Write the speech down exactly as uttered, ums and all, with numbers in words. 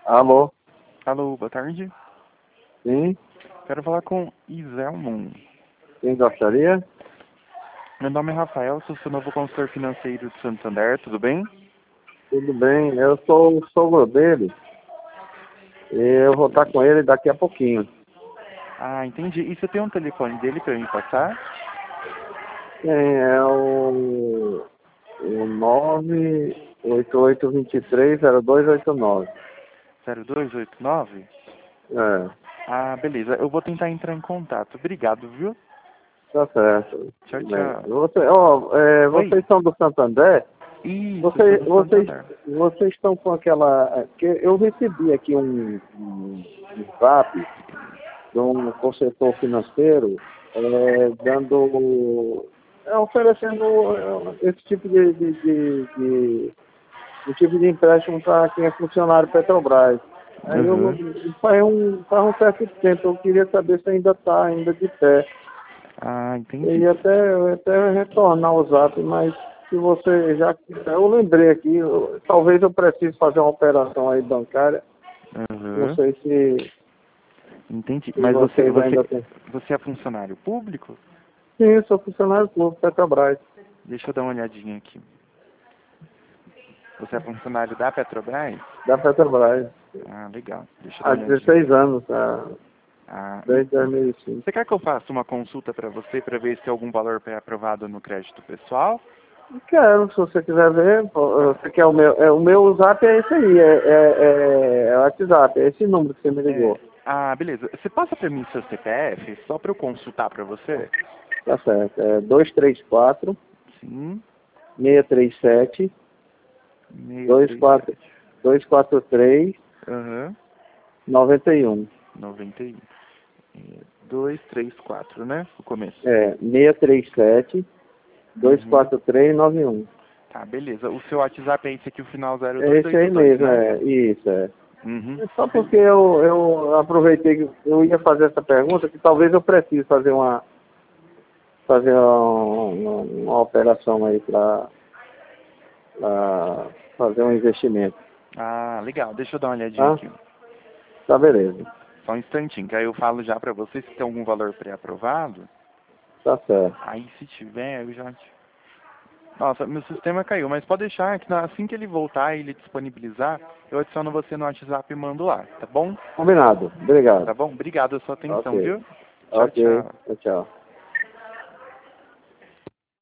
Alô? Alô, boa tarde. Sim? Quero falar com Iselmon. Quem gostaria? Meu nome é Rafael, sou seu novo consultor financeiro de Santander, tudo bem? Tudo bem, eu sou o sogro dele. E eu vou estar com ele daqui a pouquinho. Ah, entendi. E você tem um telefone dele para me passar? Sim, é o, o nove oito oito dois três zero dois oito nove. zero dois oito nove? É, Ah, beleza. Eu vou tentar entrar em contato. Obrigado, viu? tá certo. Tchau, Bem, tchau. você, ó, é, Oi. vocês são do Santander? Isso, eu sou Você, do vocês, Santander. vocês estão com aquela... Que eu recebi aqui um, um, um zap de um consultor financeiro é, dando, é, oferecendo é, esse tipo de, de, de, de, de tipo de empréstimo para quem é funcionário Petrobras. Aí eu não, Uhum. faz um, faz um certo tempo, eu queria saber se ainda está ainda de pé. Ah, Eu entendi. ia até, eu ia até retornar o zap, mas se você já quiser, eu lembrei aqui, eu, talvez eu precise fazer uma operação aí bancária, não Uhum. sei se, Entendi. se Mas você, vocês ainda você, têm. você é funcionário público? Sim, eu sou funcionário público Petrobras. Deixa eu dar uma olhadinha aqui. Você é funcionário da Petrobras? Da Petrobras. Ah, legal. Deixa eu dar Há uma olhadinha. dezesseis anos, tá? Ah, e Desde dois mil e cinco. você quer que eu faça uma consulta para você para ver se tem algum valor pré-aprovado no crédito pessoal? Quero, se você quiser ver, pô, Tá. você quer o meu. É, o meu zap é esse aí, é, é, é, é o WhatsApp, é esse número que você me É, ligou. ah, beleza. Você passa para mim seu C P F só para eu consultar para você? Tá certo. É dois três quatro, Sim. seis três sete, seiscentos e dois trinta e quatro sete. dois quatro três, Aham. nove um. noventa e um. É, dois, três, quatro, né? O começo. É, seis três sete, dois Uhum. quatro três, nove um. Tá, beleza. O seu WhatsApp é esse aqui, o final zero É dois esse oito aí dois, mesmo, né? é. Isso, é. Uhum. É só porque eu, eu aproveitei que eu ia fazer essa pergunta, que talvez eu precise fazer uma, fazer uma, uma, uma operação aí para fazer um investimento. Ah, legal. Deixa eu dar uma olhadinha Tá? aqui. Tá, beleza. Só um instantinho, que aí eu falo já pra você se tem algum valor pré-aprovado. Tá certo. Aí se tiver, eu já... te- Nossa, meu sistema caiu, mas pode deixar que na- assim que ele voltar e ele disponibilizar, eu adiciono você no WhatsApp e mando lá, tá bom? Combinado. Obrigado. Tá bom? Obrigado pela sua atenção, Ok. viu? Tchau, Ok. tchau. Tchau, tchau.